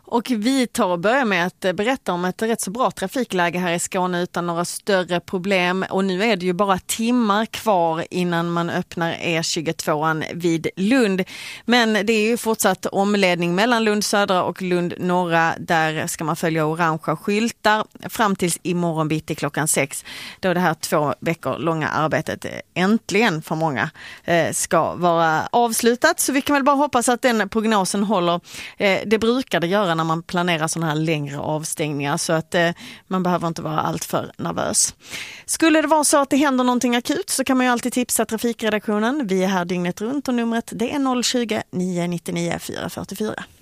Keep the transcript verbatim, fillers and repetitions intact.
Och vi tar och börjar med att berätta om ett rätt så bra trafikläge här i Skåne utan några större problem. Och nu är det ju bara timmar kvar innan man öppnar E tjugotvå vid Lund. Men det är ju fortsatt omledning mellan Lund södra och Lund norra. Där ska man följa orangea skyltar fram tills imorgon bitti klockan sex. Då det här två veckor långa arbetet äntligen för många ska vara avslutat. Så vi kan väl bara hoppas att den prognosen håller. Det brukar det göra när man planerar sådana här längre avstängningar, så att eh, man behöver inte vara allt för nervös. Skulle det vara så att det händer någonting akut så kan man ju alltid tipsa trafikredaktionen. Vi är här dygnet runt och numret det är noll tjugo, nio nio nio, fyra fyra fyra.